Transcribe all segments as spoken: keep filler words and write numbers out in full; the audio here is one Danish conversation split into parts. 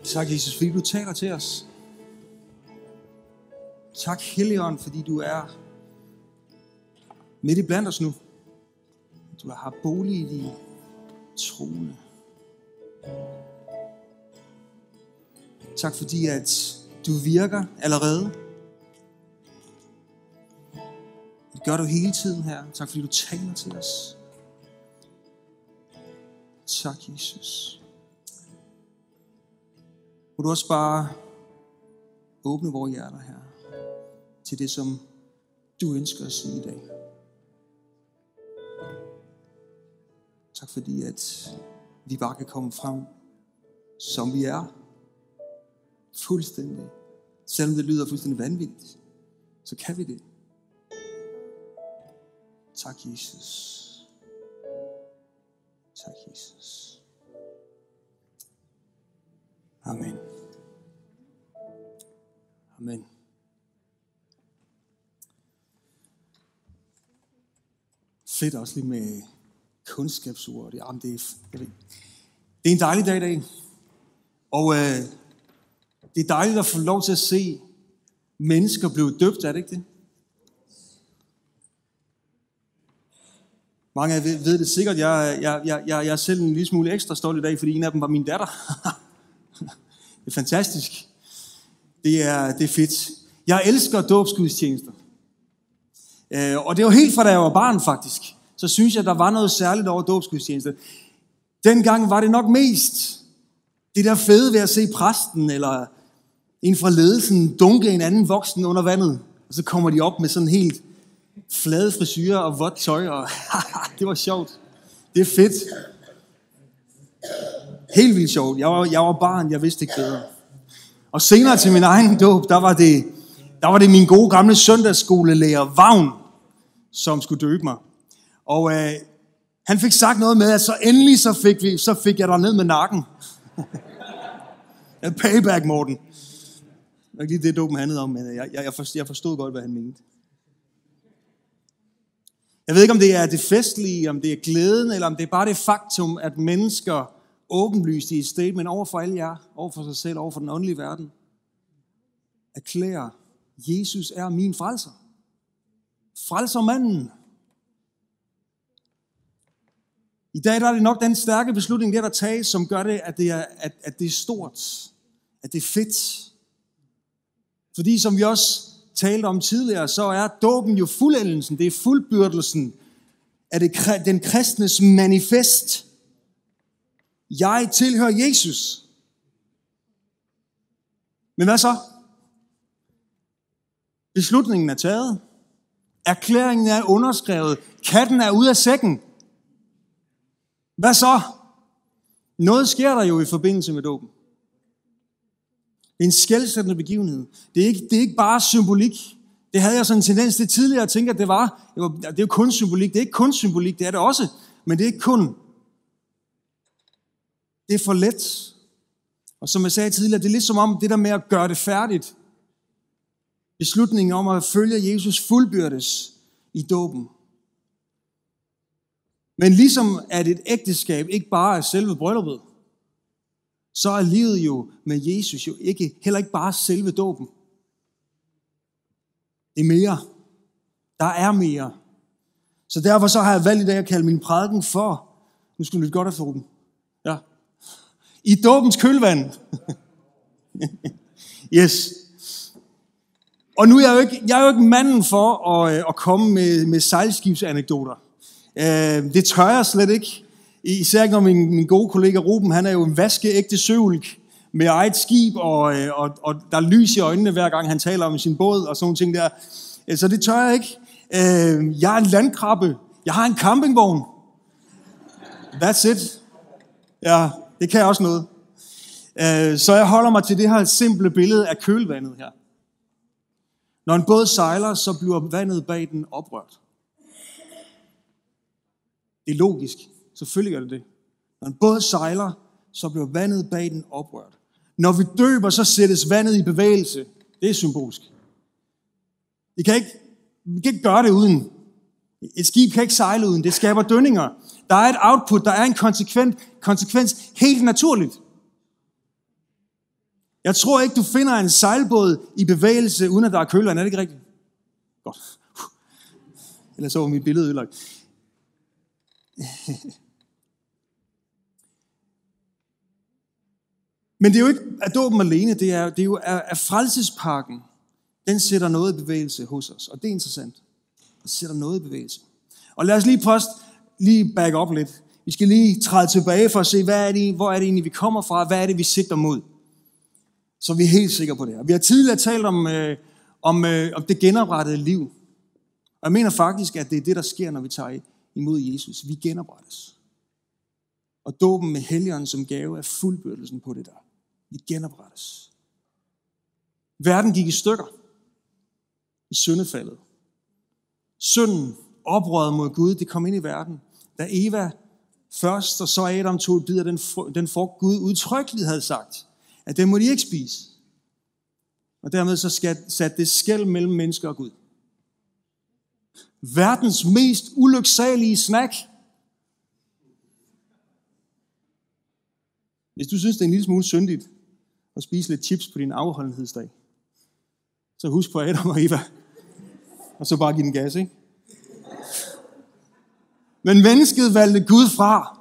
Tak, Jesus, fordi du taler til os. Tak, Helligånd, fordi du er midt i blandt os nu. Du har bolig i de troende. Tak, fordi at du virker allerede. Det gør du hele tiden her. Tak, fordi du taler til os. Tak, Jesus. Må du også bare åbne vores hjerter her til det, som du ønsker at sige i dag. Tak fordi, at vi bare kan komme frem, som vi er. Fuldstændig. Selvom det lyder fuldstændig vanvittigt, så kan vi det. Tak, Jesus. Tak, Jesus. Amen. Amen. Fedt også lige med kundskabsord. Det, jamen det, er, jeg ved, det er en dejlig dag i dag. Og øh, det er dejligt at få lov til at se mennesker blive døbt, er det ikke det? Mange af jer ved det sikkert. Jeg, jeg, jeg, jeg er selv en lille smule ekstra stolt i dag, fordi en af dem var min datter. Det er fantastisk. Det er, det er fedt. Jeg elsker dåbsgudstjenester. Øh, og det var helt fra da jeg var barn faktisk. Så synes jeg, der var noget særligt over dåbsgudstjenester. Dengang var det nok mest det der fede ved at se præsten eller en fra ledelsen dunke en anden voksen under vandet. Og så kommer de op med sådan helt flade frisyrer og vådt tøj. Og det var sjovt. Det er fedt. Helt vildt sjovt. Jeg var, jeg var barn, jeg vidste ikke bedre. Og senere til min egen dåb, der var det, der var det min gode gamle søndagsskolelærer Vagn, som skulle døbe mig. Og øh, han fik sagt noget med, at så endelig så fik, vi, så fik jeg dig ned med nakken. Payback, Morten. Det var ikke lige det, dåben handlede om, men jeg, jeg, jeg forstod godt, hvad han mente. Jeg ved ikke, om det er det festlige, om det er glæden, eller om det er bare det faktum, at mennesker åbenlyst i et statement over for alle jer, over for sig selv, over for den åndelige verden, erklærer, Jesus er min frelser. Frelsermanden. I dag der er det nok den stærke beslutning, der der tages, som gør det, at det er, at, at det er stort, at det er fedt. Fordi som vi også talte om tidligere, så er dåben jo fuldendelsen, det er fuldbyrdelsen af det, den kristnes manifest. Jeg tilhører Jesus. Men hvad så? Beslutningen er taget. Erklæringen er underskrevet. Katten er ude af sækken. Hvad så? Noget sker der jo i forbindelse med dåben. Det er en skelsættende begivenhed. Det er ikke, det er ikke bare symbolik. Det havde jeg sådan en tendens til tidligere at tænke, at det var. Det, var, det er jo kun symbolik. Det er ikke kun symbolik, det er det også. Men det er ikke kun. Det er for let. Og som jeg sagde tidligere, det er lidt som om det der med at gøre det færdigt. Beslutningen om at følge Jesus fuldbyrdes i dåben. Men ligesom at et ægteskab ikke bare er selve brylluppet, så er livet jo med Jesus jo ikke, heller ikke bare selve dåben. Det er mere. Der er mere. Så derfor så har jeg valgt i dag at kalde min prædiken for, nu skal du lytte godt af for den. Ja. I dåbens kølvand. Yes. Og nu er jeg jo ikke, jeg er jo ikke manden for at, at komme med, med sejlskibsanekdoter. Det tør jeg slet ikke. Især når min, min gode kollega Ruben, han er jo en vaskeægte søvulk med eget skib, og, og, og der er lys i øjnene, hver gang han taler om sin båd og sådan nogle ting der. Så det tør jeg ikke. Jeg er en landkrabbe. Jeg har en campingvogn. That's it. Ja, det kan også noget. Så jeg holder mig til det her simple billede af kølvandet her. Når en båd sejler, så bliver vandet bag den oprørt. Det er logisk. Selvfølgelig gør det det. Når en båd sejler, så bliver vandet bag den oprørt. Når vi døber, så sættes vandet i bevægelse. Det er symbolsk. Vi kan ikke, vi kan ikke gøre det uden. Et skib kan ikke sejle uden. Det skaber dønninger. Der er et output, der er en konsekvent, konsekvens helt naturligt. Jeg tror ikke, du finder en sejlbåd i bevægelse, uden at der er kølvand. Er det ikke rigtigt? Godt. Ellers så var mit billede ødelagt. Men det er jo ikke at dåben alene, det er, det er jo at frelsespakken, den sætter noget i bevægelse hos os, og det er interessant. Den sætter noget i bevægelse. Og lad os lige først lige back op lidt. Vi skal lige træde tilbage for at se, hvad er det, hvor er det egentlig, vi kommer fra, hvad er det, vi sigter mod. Så vi er helt sikre på det her. Vi har tidligere talt om, øh, om, øh, om det genoprettede liv. Og jeg mener faktisk, at det er det, der sker, når vi tager imod Jesus. Vi genoprettes. Og dåben med Helligånden som gave er fuldbyrdelsen på det der. Vi genoprettes. Verden gik i stykker i syndefaldet. Synden, oprøret mod Gud, det kom ind i verden. Da Eva først, og så Adam tog et bid af den, den frugt, Gud udtrykkeligt havde sagt, at den må de ikke spise. Og dermed så satte det skel mellem mennesker og Gud. Verdens mest ulyksalige snack. Hvis du synes, det er en lille smule syndigt at spise lidt chips på din afholdenhedsdag, så husk på Adam og Eva. Og så bare give den gas, ikke? Men mennesket valgte Gud fra.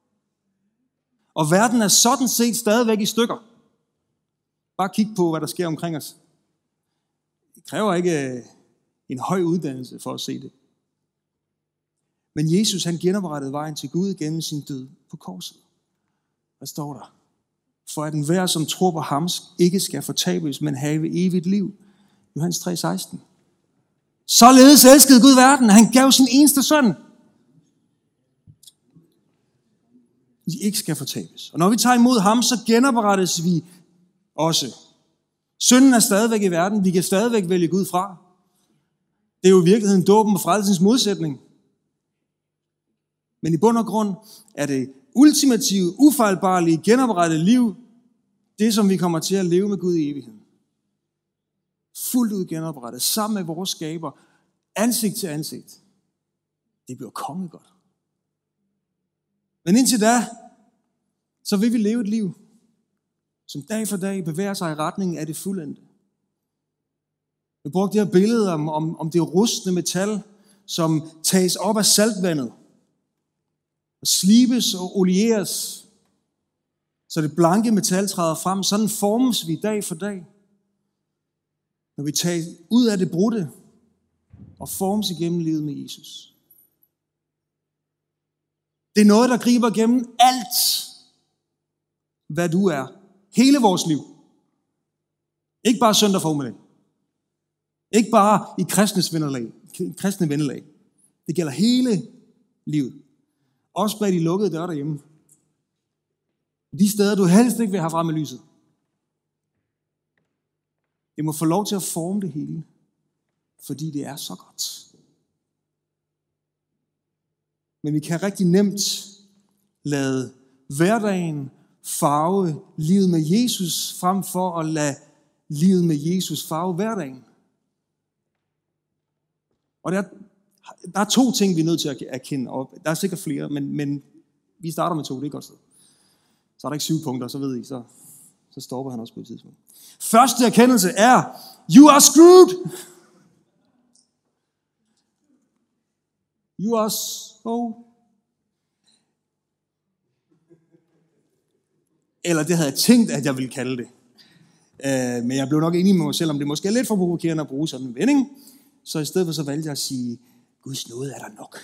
Og verden er sådan set stadigvæk i stykker. Bare kig på, hvad der sker omkring os. Det kræver ikke en høj uddannelse for at se det. Men Jesus, han genoprettede vejen til Gud gennem sin død på korset. Hvad står der? For at enhver, som tror på ham, ikke skal fortabes, men have evigt liv. Johannes tre seksten. Således elskede Gud verden, han gav sin eneste søn. Vi ikke skal fortabes. Og når vi tager imod ham, så genoprettes vi også. Synden er stadigvæk i verden. Vi kan stadigvæk vælge Gud fra. Det er jo i virkeligheden dåben og frelsens modsætning. Men i bund og grund er det ultimative, ufejlbarlige, genoprettede liv, det som vi kommer til at leve med Gud i evigheden. Fuldt ud genoprettet, sammen med vores skaber, ansigt til ansigt. Det bliver kongegodt. Men indtil da, så vil vi leve et liv, som dag for dag bevæger sig i retningen af det fuldendte. Vi brugte det her billede om, om, om det rustne metal, som tages op af saltvandet, og slibes og olieres, så det blanke metal træder frem. Sådan formes vi dag for dag, når vi tager ud af det brudte og formes igennem livet med Jesus. Det er noget, der griber gennem alt, hvad du er. Hele vores liv. Ikke bare søndag formiddag. Ikke bare i kristnes vennelag. kristne vennelag. Det gælder hele livet. Også bag de lukkede døre derhjemme. De steder, du helst ikke vil have frem i lyset. Det må få lov til at forme det hele, fordi det er så godt. Men vi kan rigtig nemt lade hverdagen farve livet med Jesus, frem for at lade livet med Jesus farve hverdagen. Og der, der er to ting, vi er nødt til at erkende, og der er sikkert flere, men, men vi starter med to, det er et godt sted. Så er der ikke syv punkter, så ved I, så, så stopper han også på et tidspunkt. Første erkendelse er, you are screwed! You are so... Eller det havde jeg tænkt, at jeg ville kalde det. Uh, men jeg blev nok enig med mig selv, om det måske er lidt for provokerende at bruge sådan en vending. Så i stedet for så valgte jeg at sige, Guds nåde er der nok.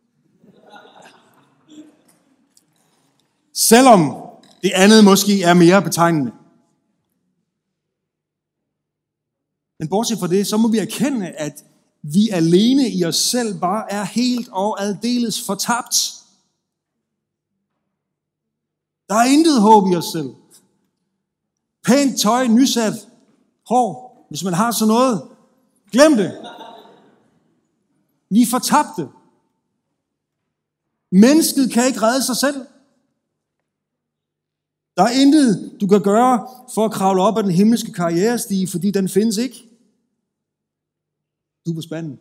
Selvom det andet måske er mere betegnende. Men bortset fra det, så må vi erkende, at vi alene i os selv bare er helt og aldeles fortabt. Der er intet håb i os selv. Pænt tøj, nysat hår, hvis man har sådan noget, glem det. Vi er fortabte. Mennesket kan ikke redde sig selv. Der er intet, du kan gøre for at kravle op ad den himmelske karrierestige, fordi den findes ikke. Du er på spanden.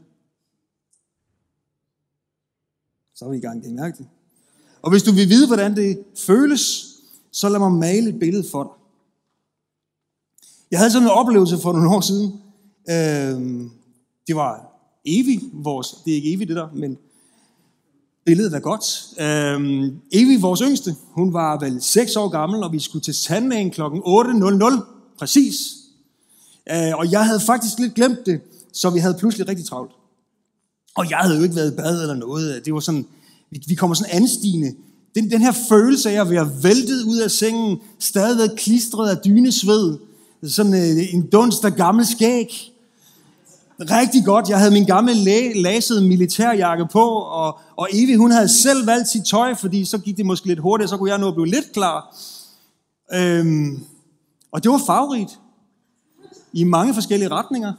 Så er vi i gang, det er mærkeligt. Og hvis du vil vide, hvordan det føles, så lad mig male et billede for dig. Jeg havde sådan en oplevelse for nogle år siden. Øh, det var Evie, vores, det er ikke Evie det der, men billedet er godt. Øh, Evie, vores yngste, hun var vel seks år gammel, og vi skulle til tandlægen klokken otte nul nul, præcis. Øh, og jeg havde faktisk lidt glemt det, så vi havde pludselig rigtig travlt. Og jeg havde jo ikke været i bad eller noget. Det var sådan, vi, vi kommer sådan anstigende. Den, den her følelse af at være væltet ud af sengen, stadigvæk klistret af dynesved, sådan øh, en dunst af gammel skæg. Rigtig godt. Jeg havde min gamle læ- lasede militærjakke på, og, og Evie, hun havde selv valgt sit tøj, fordi så gik det måske lidt hurtigt, så kunne jeg nå at blive lidt klar. Øhm, og det var farverigt. I mange forskellige retninger.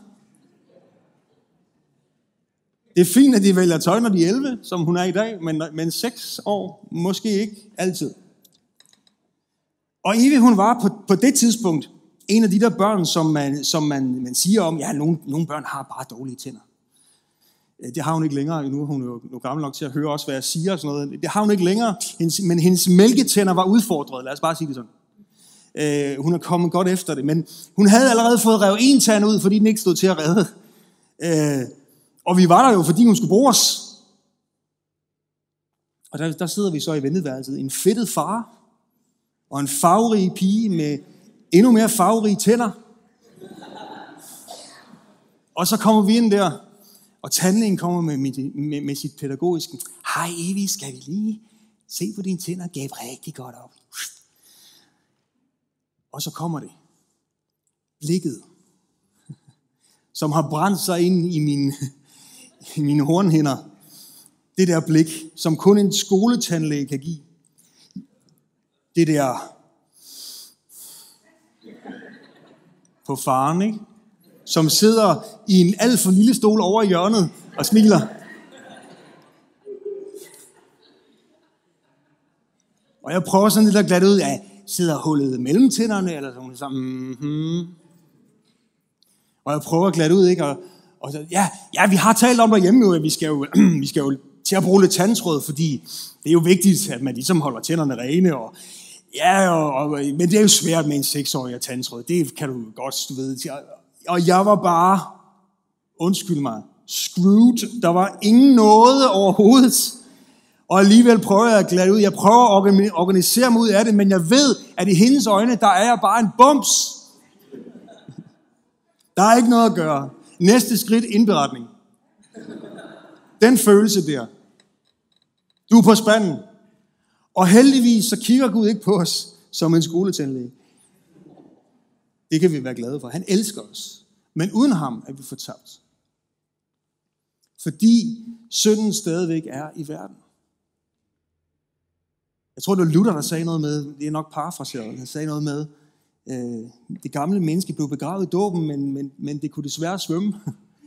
Det er fint, at de vælger tøj, når de er elleve, som hun er i dag, men, men seks år måske ikke altid. Og Evie, hun var på, på det tidspunkt en af de der børn, som man, som man, man siger om, ja, nogle, nogle børn har bare dårlige tænder. Det har hun ikke længere. Nu er hun jo, jo gammel nok til at høre også, hvad jeg siger og sådan noget. Det har hun ikke længere, hendes, men hendes mælketænder var udfordret. Lad os bare sige det sådan. Øh, hun er kommet godt efter det, men hun havde allerede fået revet en tand ud, fordi den ikke stod til at redde. Øh, og vi var der jo, fordi hun skulle bruges. Og der, der sidder vi så i venteværelset. En fedtet far og en farverig pige med endnu mere farverige tænder. Og så kommer vi ind der, og tandlægen kommer med, med, med sit pædagogiske. Hej Evie, skal vi lige se på dine tænder? Gav rigtig godt op. Og så kommer det. Blikket, som har brændt sig ind i mine, i mine hornhinder. Det der blik, som kun en skoletandlæge kan give. Det der på faren, ikke? Som sidder i en alt for lille stol over i hjørnet og smiler. Og jeg prøver sådan lidt at glatte ud af, sidder hullet mellem tænderne, eller sådan, så, mm-hmm. Og jeg prøver at glatte ud, ikke? Og, og så, ja, ja, vi har talt om derhjemme jo, at vi skal jo, vi skal jo til at bruge lidt tandtråd, fordi det er jo vigtigt, at man ligesom holder tænderne rene, og ja, og, og, men det er jo svært med en seksårig at tandtråd. Det kan du godt, du ved. Og jeg var bare, undskyld mig, screwed. Der var ingen noget overhovedet. Og alligevel prøver jeg at glatte ud. Jeg prøver at organisere mig ud af det, men jeg ved, at i hendes øjne, der er jeg bare en bums. Der er ikke noget at gøre. Næste skridt, indberetning. Den følelse der. Du er på spanden. Og heldigvis så kigger Gud ikke på os som en skoletandlæge. Det kan vi være glade for. Han elsker os. Men uden ham er vi fortabt. Fordi synden stadigvæk er i verden. Jeg tror, det var Luther, der sagde noget med, det er nok parafraseret, han sagde noget med, øh, det gamle menneske blev begravet i dåben, men, men, men det kunne desværre svømme.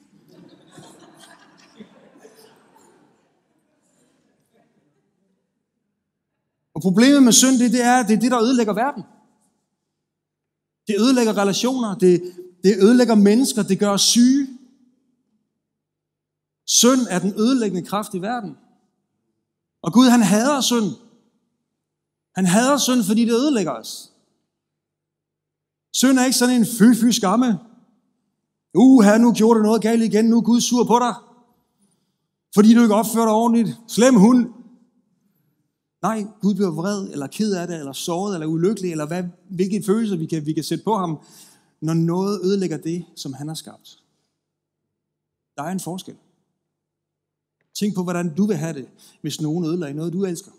Og problemet med synd, det, det er, det er det, der ødelægger verden. Det ødelægger relationer, det, det ødelægger mennesker, det gør os syge. Synd er den ødelæggende kraft i verden. Og Gud, han hader synd. Han hader synd, fordi det ødelægger os. Synd er ikke sådan en fy-fy skamme. Uh, her nu gjorde du noget galt igen, nu er Gud sur på dig. Fordi du ikke opfører dig ordentligt. Slem hund. Nej, Gud bliver vred, eller ked af det, eller såret, eller ulykkelig, eller hvad, hvilke følelser vi kan, vi kan sætte på ham, når noget ødelægger det, som han har skabt. Der er en forskel. Tænk på, hvordan du vil have det, hvis nogen ødelægger noget, du elsker.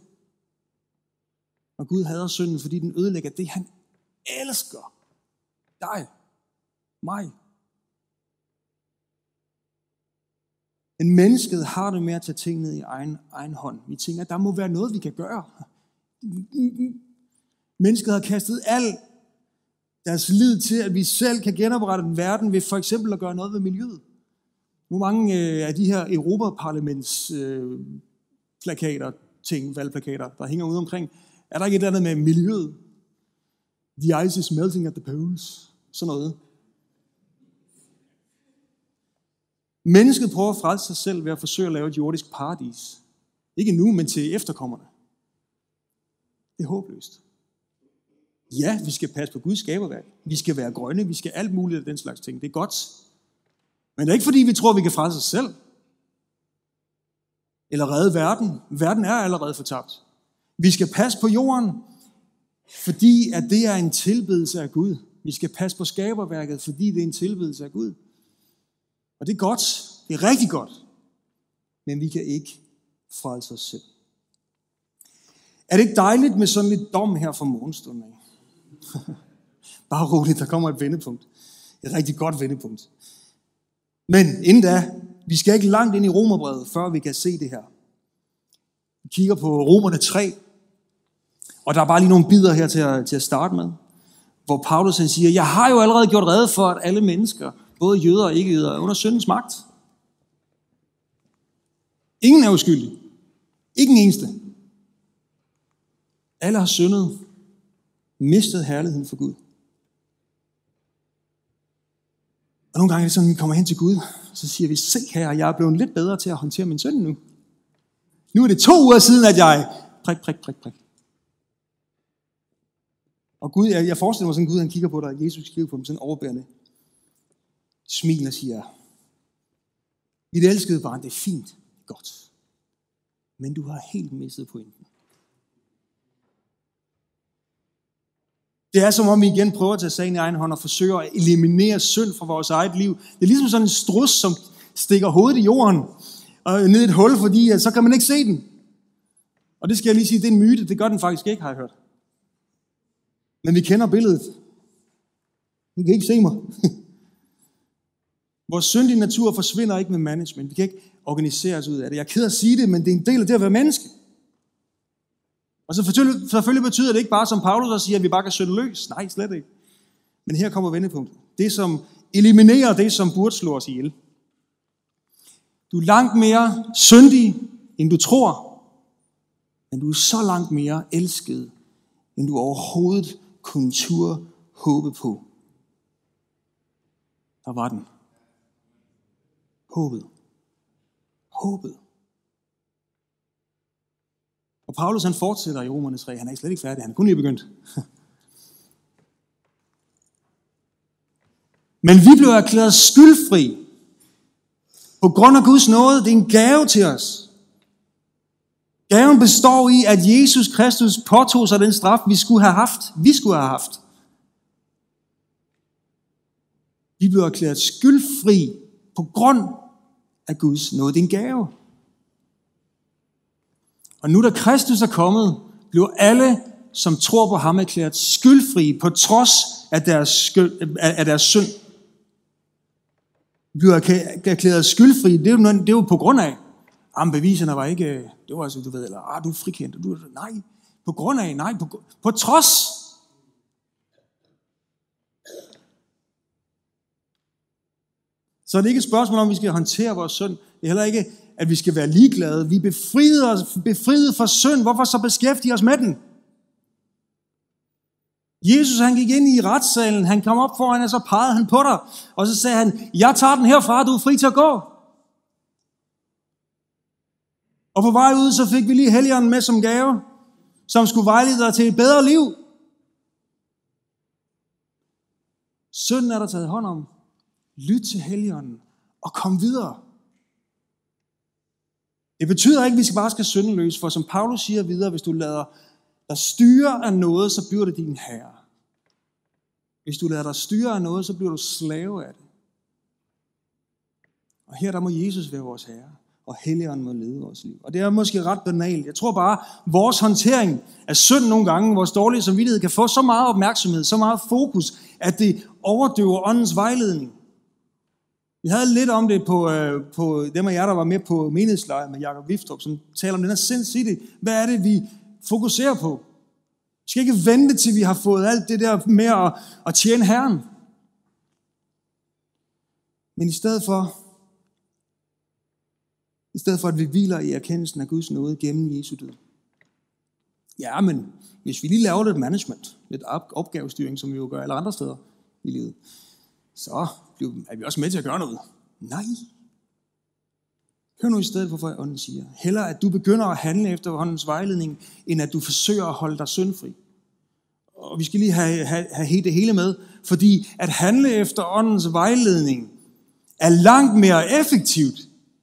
Og Gud hader synden, fordi den ødelægger det, han elsker. Dig. Mig. Men mennesket har det med at tage ting ned i egen, egen hånd. Vi tænker, at der må være noget, vi kan gøre. Mennesket har kastet al deres lid til, at vi selv kan genoprette den verden ved for eksempel at gøre noget ved miljøet. Hvor mange af de her Europaparlaments øh, plakater, ting, valgplakater, der hænger ude omkring, er der ikke et eller andet med miljøet? The ice is melting at the poles. Sådan noget. Mennesket prøver at frelse sig selv ved at forsøge at lave et jordisk paradis. Ikke nu, men til efterkommerne. Det er håbløst. Ja, vi skal passe på Guds skaberværk. Vi skal være grønne, vi skal alt muligt af den slags ting. Det er godt. Men det er ikke fordi, vi tror, vi kan frelse os selv. Eller redde verden. Verden er allerede fortabt. Vi skal passe på jorden, fordi at det er en tilbedelse af Gud. Vi skal passe på skaberværket, fordi det er en tilbedelse af Gud. Og det er godt. Det er rigtig godt. Men vi kan ikke frelse os selv. Er det ikke dejligt med sådan lidt dom her fra morgenstunden af? Bare roligt, der kommer et vendepunkt. Et rigtig godt vendepunkt. Men inden da, vi skal ikke langt ind i Romerbrevet, før vi kan se det her. Vi kigger på Romerne tre, og der er bare lige nogle bidder her til at, til at starte med, hvor Paulus han siger, jeg har jo allerede gjort rede for, at alle mennesker, både jøder og ikke-jøder, er under syndens magt. Ingen er uskyldig. Ikke en eneste. Alle har syndet, mistet herligheden for Gud. Og nogle gange er det sådan, at vi kommer hen til Gud, så siger vi, se her, jeg er blevet lidt bedre til at håndtere min synd nu. Nu er det to uger siden, at jeg prik, prik, prik, prik. Og Gud, jeg, jeg forestiller mig sådan, at Gud han kigger på dig, Jesus kigger på dem sådan overbærende. Smil og siger, mit elskede barn, det er fint, godt. Men du har helt mistet pointen. Det er som om vi igen prøver at tage sagen i egen hånd og forsøger at eliminere synd fra vores eget liv. Det er ligesom sådan en strus, som stikker hovedet i jorden og ned i et hul, fordi så kan man ikke se den. Og det skal jeg lige sige, det er en myte. Det gør den faktisk ikke, har jeg hørt. Men vi kender billedet. Du kan ikke se mig. Vores syndige natur forsvinder ikke med management. Vi kan ikke organisere os ud af det. Jeg er ked af at sige det, men det er en del af det at være menneske. Og så selvfølgelig, selvfølgelig betyder det ikke bare, som Paulus også siger, at vi bare kan synde løs. Nej, slet ikke. Men her kommer vendepunktet. Det, som eliminerer det, som burde slå os ihjel. Du er langt mere syndig, end du tror. Men du er så langt mere elsket, end du overhovedet kunne turde håbe på. Der var den. Håbet. Håbet. Og Paulus han fortsætter i Romerne tre. Han er slet ikke færdig. Han er kun lige begyndt. Men vi blev erklæret skyldfri. På grund af Guds nåde. Det er en gave til os. Gaven består i, at Jesus Kristus påtog sig den straf, vi skulle have haft. Vi skulle have haft. Vi blev erklæret skyldfri på grund af Guds nåde. Det er en gave. Og nu da Kristus er kommet, blev alle, som tror på ham, erklæret skyldfri på trods af deres, skyld, af deres synd. De blev erklæret skyldfri, det er, jo, det er jo på grund af, at beviserne var ikke, det var altså, du ved, eller, ah, du er frikendt, du, nej, på grund af, nej, på, på trods. Så er det ikke et spørgsmål om, at vi skal håndtere vores synd. Det er heller ikke, at vi skal være ligeglade. Vi er befriet, befriet fra synd. Hvorfor så beskæftige os med den? Jesus han gik ind i retssalen. Han kom op foran, og så pegede han på dig. Og så sagde han, jeg tager den herfra, du er fri til at gå. Og på vej ud, så fik vi lige Helligånden med som gave, som skulle vejlede dig til et bedre liv. Synden er der taget hånd om. Lyt til Helligånden og kom videre. Det betyder ikke, at vi skal bare skal syndeløse, for som Paulus siger videre, hvis du lader dig styre af noget, så bliver det din herre. Hvis du lader dig styre af noget, så bliver du slave af det. Og her der må Jesus være vores herre, og Helligånden må lede vores liv. Og det er måske ret banalt. Jeg tror bare, vores håndtering af synd nogle gange, vores dårlige samvittighed, kan få så meget opmærksomhed, så meget fokus, at det overdøver åndens vejledning. Vi havde lidt om det på, øh, på dem af jer, der var med på menighedslejr med Jakob Viftrup, som taler om den her Sin City. Hvad er det, vi fokuserer på? Vi skal ikke vente, til vi har fået alt det der med at, at tjene Herren. Men i stedet for, i stedet for, at vi hviler i erkendelsen af Guds nåde gennem Jesu død. Ja, men hvis vi lige laver lidt management, lidt opgavestyring, som vi jo gør alle andre steder i livet, så er vi også med til at gøre noget. Nej. Hør nu i stedet, hvorfor ånden siger. Hellere at du begynder at handle efter åndens vejledning, end at du forsøger at holde dig syndfri. og vi skal lige have, have, have det hele med, fordi at handle efter åndens vejledning er langt mere effektivt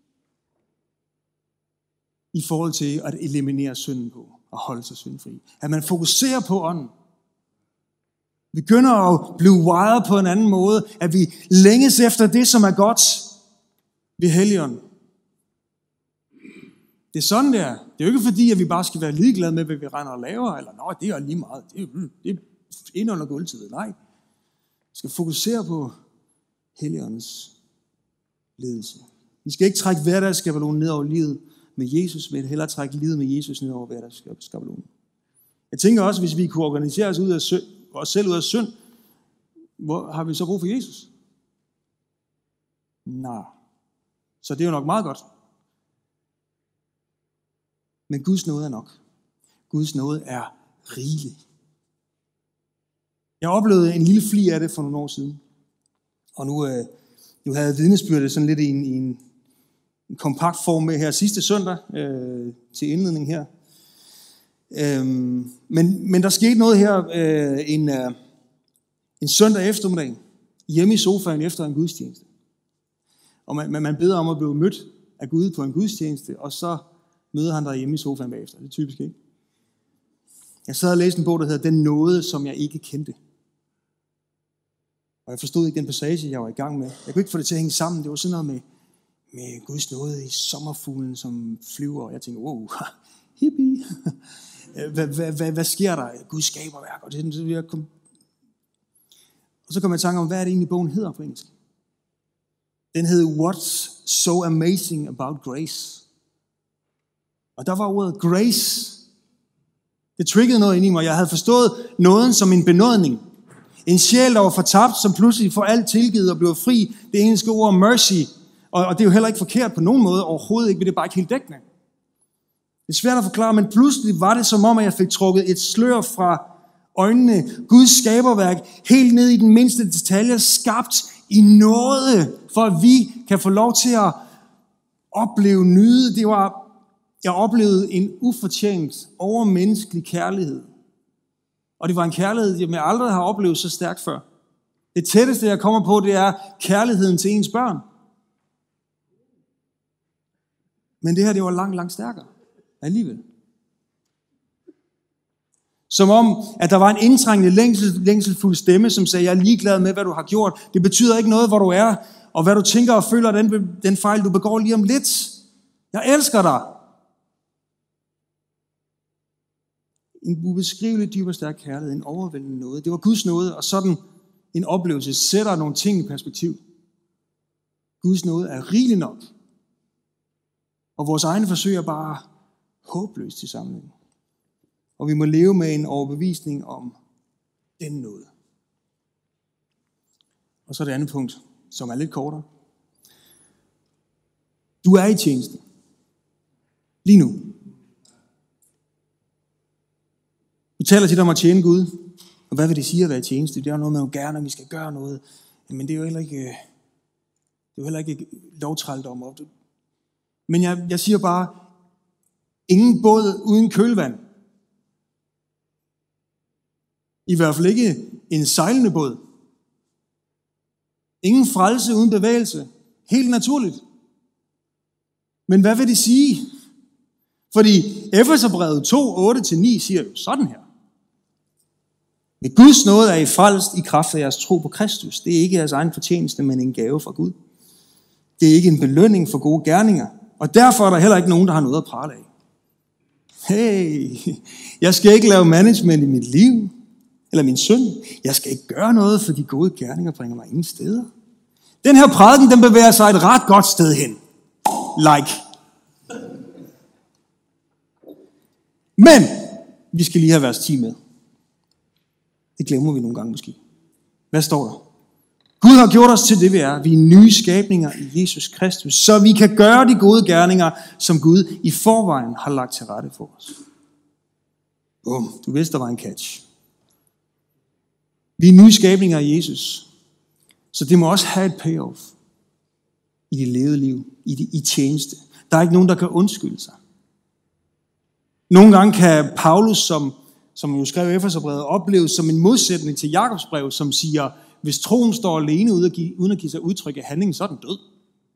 i forhold til at eliminere synden på og holde sig syndfri. At man fokuserer på ånden. Vi begynder at blive wired på en anden måde, at vi længes efter det, som er godt ved Helligånden. Det er sådan, det er. Det er jo ikke fordi, at vi bare skal være ligeglade med, hvad vi render og laver, eller nå, det er lige meget. Det er, det er ind under gulvtid. Nej. Vi skal fokusere på Helligåndens ledelse. Vi skal ikke trække hverdagsskabelonen ned over livet med Jesus, men hellere trække livet med Jesus ned over hverdagsskabelonen. Jeg tænker også, hvis vi kunne organisere os, ud af synd, os selv ud af synd, hvor har vi så brug for Jesus? Nej. Så det er jo nok meget godt. Men Guds nåde er nok. Guds nåde er rigelig. Jeg oplevede en lille fli af det for nogle år siden. Og nu, øh, nu havde jeg vidnesbyrdet sådan lidt i en, i en, en kompakt form med her sidste søndag øh, til indledning her. Øhm, men, men der skete noget her øh, en, øh, en søndag eftermiddag hjemme i sofaen efter en gudstjeneste. Og man, man beder om at blive mødt af Gud på en gudstjeneste, og så møder han der hjemme i sofaen bagefter. Det er typisk, ikke? Jeg sad og læste en bog, der hedder Den nåde, som jeg ikke kendte. Og jeg forstod ikke den passage, jeg var i gang med. Jeg kunne ikke få det til at hænge sammen. Det var sådan noget med, med Guds nåde i sommerfuglen, som flyver. Og jeg tænkte, wow, hippie. Hvad, hvad, hvad, hvad sker der? Guds skaberværk. Og, det, så jeg kom... og så kom jeg i tanke om, hvad er det egentlig bogen hedder på engelsk? Den hed What's So Amazing About Grace. Og der var ordet grace. Det triggede noget ind i mig. Jeg havde forstået nåden som en benådning. En sjæl, der var fortabt, som pludselig får alt tilgivet og bliver fri. Det engelske ord mercy. Og, og det er jo heller ikke forkert på nogen måde. Overhovedet ikke, men det er bare ikke helt dækkende. Det er svært at forklare, men pludselig var det som om, at jeg fik trukket et slør fra øjnene. Guds skaberværk, helt ned i den mindste detalje, skabt i nåde, for at vi kan få lov til at opleve, nyde. Det var, jeg oplevede en ufortjent, overmenneskelig kærlighed. Og det var en kærlighed, jeg aldrig har oplevet så stærkt før. Det tætteste, jeg kommer på, det er kærligheden til ens børn. Men det her, det var langt, langt stærkere. Alligevel. Som om, at der var en indtrængende længsel, længselfuld stemme, som sagde, jeg er ligeglad med, hvad du har gjort. Det betyder ikke noget, hvor du er, og hvad du tænker og føler, den, den fejl, du begår lige om lidt. Jeg elsker dig. En ubeskrivelig dyb og stærk kærlighed, en overvældende nåde. Det var Guds nåde, og sådan en oplevelse sætter nogle ting i perspektiv. Guds nåde er rigelig nok. Og vores egne forsøg er bare håbløst til sammenligning. Og vi må leve med en overbevisning om den nåde. Og så det andet punkt, som er lidt kortere. Du er i tjeneste. Lige nu. Vi taler tit om at tjene Gud. Og hvad vil det sige at være i tjeneste? Det er jo noget, man jo gerne, at vi skal gøre noget. Men det er jo heller ikke, det er jo heller ikke lovtrældom. Men jeg, jeg siger bare, ingen båd uden kølvand. I hvert fald ikke en sejlende båd. Ingen frelse uden bevægelse. Helt naturligt. Men hvad vil det sige? Fordi Efeserbrevet to, otte til ni siger jo sådan her. Med Guds nåde er I frelst i kraft af jeres tro på Kristus. Det er ikke jeres egen fortjeneste, men en gave fra Gud. Det er ikke en belønning for gode gerninger. Og derfor er der heller ikke nogen, der har noget at prale af. Hey, jeg skal ikke lave management i mit liv, eller min søn. Jeg skal ikke gøre noget, for de gode gerninger bringer mig ingen steder. Den her prædiken, den bevæger sig et ret godt sted hen. Like. Men, vi skal lige have vers ti med. Det glemmer vi nogle gange måske. Hvad står der? Gud har gjort os til det, vi er. Vi er nye skabninger i Jesus Kristus, så vi kan gøre de gode gerninger, som Gud i forvejen har lagt til rette for os. Bum, du vidste, der var en catch. Vi er nye skabninger i Jesus, så det må også have et payoff i det levede liv, i, det, i tjeneste. Der er ikke nogen, der kan undskylde sig. Nogle gange kan Paulus, som som jo skrev Efeserbrevet, opleves som en modsætning til Jakobs brev, som siger, hvis troen står alene uden at give, uden at give sig udtryk i handlingen, så er den død.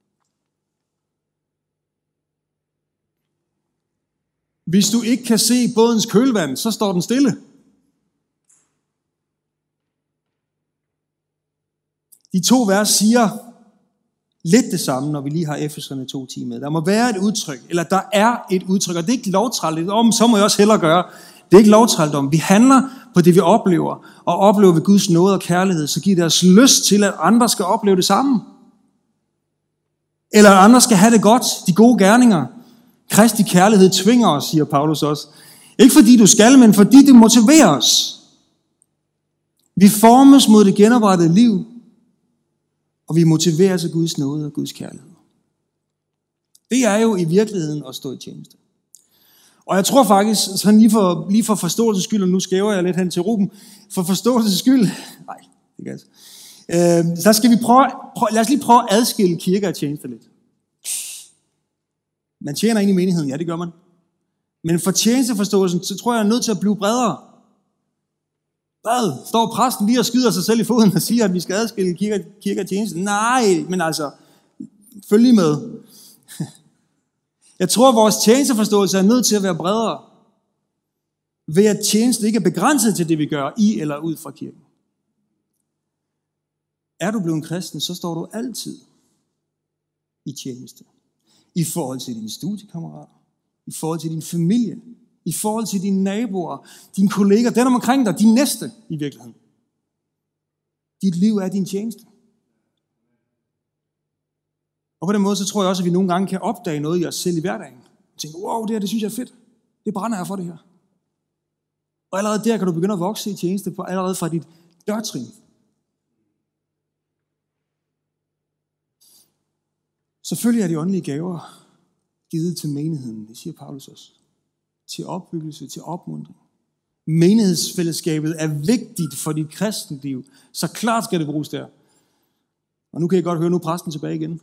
Hvis du ikke kan se bådens kølvand, så står den stille. De to vers siger lidt det samme, når vi lige har Efeserne to ti med. Der må være et udtryk, eller der er et udtryk, og det er ikke lovtrælt om, så må jeg også hellere gøre. Det er ikke lovtrælt om. Vi handler på det, vi oplever, og oplever ved Guds nåde og kærlighed, så giver det os lyst til, at andre skal opleve det samme. Eller at andre skal have det godt, de gode gerninger. Kristi kærlighed tvinger os, siger Paulus også. Ikke fordi du skal, men fordi det motiverer os. Vi formes mod det genoprettede liv, og vi motiveres af Guds nåde og Guds kærlighed. Det er jo i virkeligheden at stå i tjeneste. Og jeg tror faktisk, sådan lige for, lige for forståelsens skyld, og nu skæver jeg lidt hen til Ruben, for forståelsens skyld, nej, det kan jeg øh, så skal vi prøve, prøve, lad os lige prøve at adskille kirke og tjeneste lidt. Man tjener ind i menigheden, ja det gør man. Men for tjenesteforståelsen, så tror jeg, jeg er nødt til at blive bredere. Hvad? Står præsten lige og skyder sig selv i foden og siger, at vi skal adskille kirke, kirke og tjeneste? Nej, men altså, følg lige med. Jeg tror, at vores tjenesteforståelse er nødt til at være bredere, ved at tjenesten ikke er begrænset til det, vi gør i eller ud fra kirken. Er du blevet en kristen, så står du altid i tjeneste. I forhold til dine studiekammerater, i forhold til din familie, i forhold til dine naboer, dine kolleger, den omkring dig, din næste i virkeligheden. Dit liv er din tjeneste. Og på den måde, så tror jeg også, at vi nogle gange kan opdage noget i os selv i hverdagen. Og tænke, wow, det her, det synes jeg er fedt. Det brænder jeg for det her. Og allerede der kan du begynde at vokse i tjeneste på allerede fra dit dørtrin. Selvfølgelig er de åndelige gaver givet til menigheden, det siger Paulus også. Til opbyggelse, til opmuntring. Menighedsfællesskabet er vigtigt for dit kristenliv, så klart skal det bruges der. Og nu kan jeg godt høre, nu er præsten tilbage igen.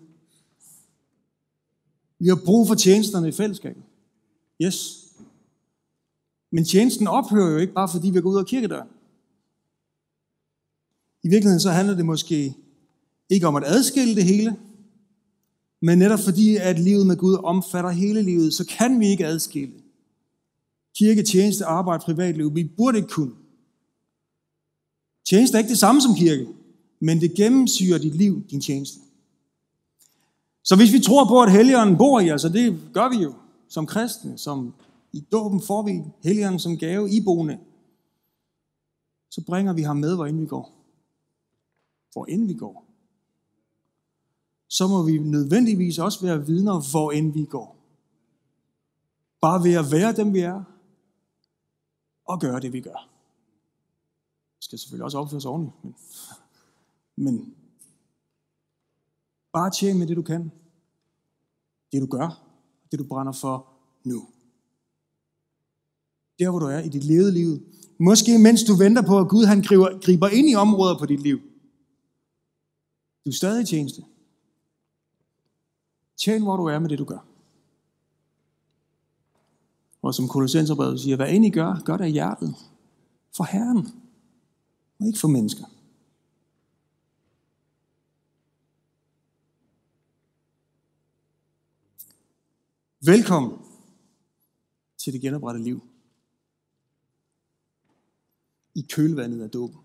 Vi har brug for tjenesterne i fællesskabet. Yes. Men tjenesten ophører jo ikke bare fordi vi går ud af kirkedøren. I virkeligheden så handler det måske ikke om at adskille det hele, men netop fordi at livet med Gud omfatter hele livet, så kan vi ikke adskille kirke, tjeneste, arbejde, privatliv. Vi burde ikke kunne. Tjeneste er ikke det samme som kirke, men det gennemsyrer dit liv, din tjeneste. Så hvis vi tror på, at Helligånden bor i os, og det gør vi jo som kristne, som i dåben får vi Helligånden som gave iboende, så bringer vi ham med, hvor end vi går. Hvor end vi går. Så må vi nødvendigvis også være vidner, hvor end vi går. Bare ved at være dem, vi er, og gøre det, vi gør. Vi skal selvfølgelig også opføre sig ordentligt, men, men bare tjene med det, du kan. Det, du gør, det, du brænder for nu. Der, hvor du er i dit levede liv. Måske mens du venter på, at Gud han griber, griber ind i områder på dit liv. Du er stadig i tjeneste. Tjen, hvor du er med det, du gør. Og som Kolossenserbrevet siger, hvad end I gør, gør det af hjertet. For Herren, og ikke for mennesker. Velkommen til det genoprettede liv. I kølvandet af dåben.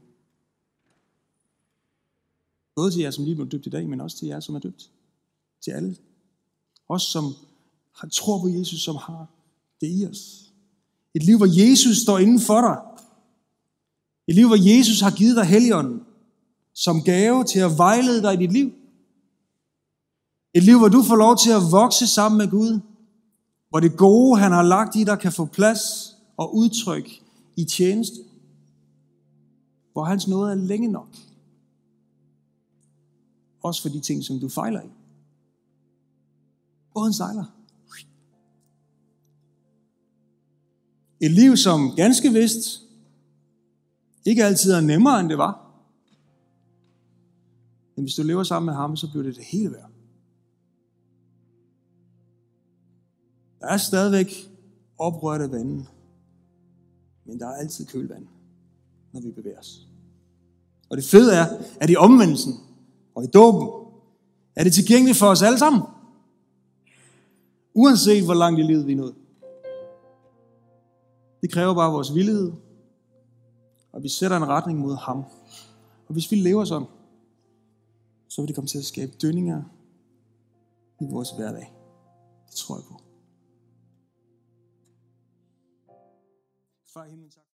Både til jer, som lige blev døbt i dag, men også til jer, som er døbt. Til alle. Os, som har tror på Jesus, som har det i os. Et liv, hvor Jesus står inden for dig. Et liv, hvor Jesus har givet dig Helligånden som gave til at vejlede dig i dit liv. Et liv, hvor du får lov til at vokse sammen med Gud. Hvor det gode, han har lagt i dig, kan få plads og udtryk i tjeneste. Hvor hans nåde er længe nok. Også for de ting, som du fejler i. Båden sejler. Et liv, som ganske vist ikke altid er nemmere, end det var. Men hvis du lever sammen med ham, så bliver det det hele værd. Der er stadigvæk oprørte vande. Men der er altid kølvand, når vi bevæger os. Og det fede er, at i omvendelsen og i dåben, er det tilgængeligt for os alle sammen. Uanset hvor langt i livet vi er nået. Det kræver bare vores villighed, og vi sætter en retning mod ham. Og hvis vi lever sådan, så vil det komme til at skabe dønninger i vores hverdag. Det tror jeg på. Far i himlen, tak.